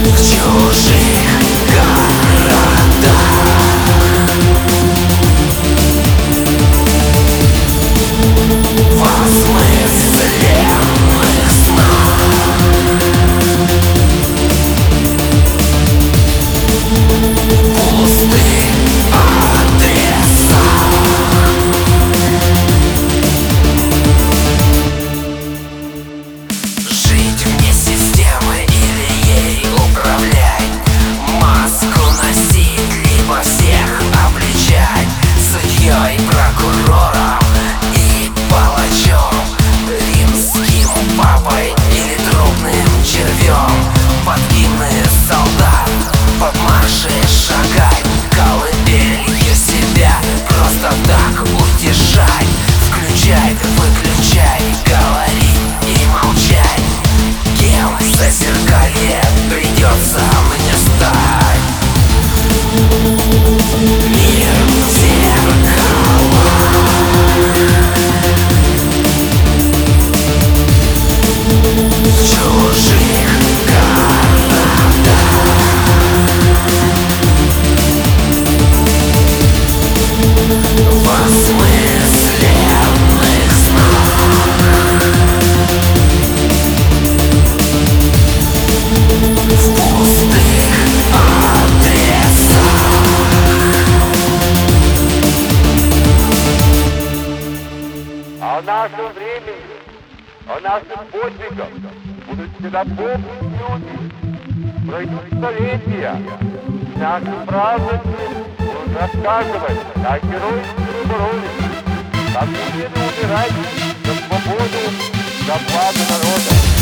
в чужих городах. В осмысленных снах пустые адреса. Жить вне системы или ей управлять, маску носить, либо всех обличать, судьей, прокурором и палачом, римским папой или трупным червем, под гимны солдат, под марши шагать, колыбелью себя просто так утешать, включать, выключать, говорить и молчать. Кем в зазеркалье придется мне стать? Мир зеркала. В чужих городах. В осмысленных снах. В пустых адресах. А в нашем времени, о наших подвигах будут всегда помнить люди. Пройдут столетия, и наши правнуки будут рассказывать, как геройски боролись, как умели умирать за свободу, за благо народа.